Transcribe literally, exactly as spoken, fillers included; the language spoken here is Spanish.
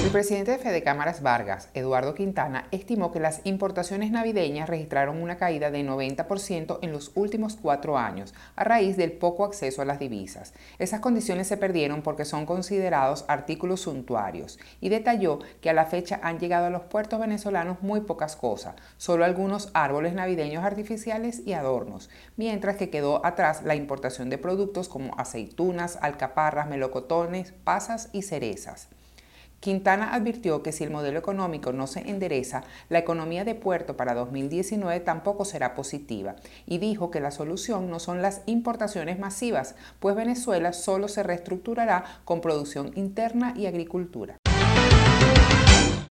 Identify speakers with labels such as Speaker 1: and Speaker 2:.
Speaker 1: El presidente de Fede Cámaras Vargas, Eduardo Quintana, estimó que las importaciones navideñas registraron una caída de noventa por ciento en los últimos cuatro años, a raíz del poco acceso a las divisas. Esas condiciones se perdieron porque son considerados artículos suntuarios, y detalló que a la fecha han llegado a los puertos venezolanos muy pocas cosas, solo algunos árboles navideños artificiales y adornos, mientras que quedó atrás la importación de productos como aceitunas, alcaparras, melocotones, pasas y cerezas. Quintana advirtió que si el modelo económico no se endereza, la economía de Puerto para dos mil diecinueve tampoco será positiva, y dijo que la solución no son las importaciones masivas, pues Venezuela solo se reestructurará con producción interna y agricultura.